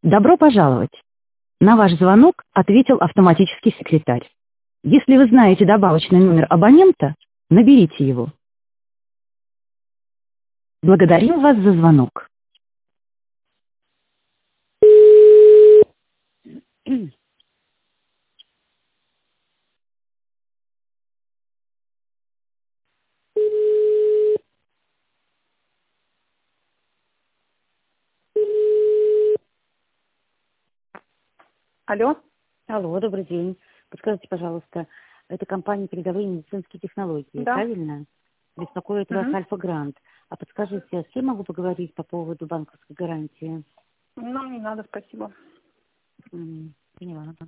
Добро пожаловать. На ваш звонок ответил автоматический секретарь. Если вы знаете добавочный номер абонента, наберите его. Благодарим вас за звонок. Алло? Алло, добрый день. Подскажите, пожалуйста, это компания «Передовые медицинские технологии», Да. правильно? Беспокоит вас Угу. Альфа-Грант. А подскажите, с кем могу поговорить по поводу банковской гарантии? Ну, не надо, спасибо. Поняла.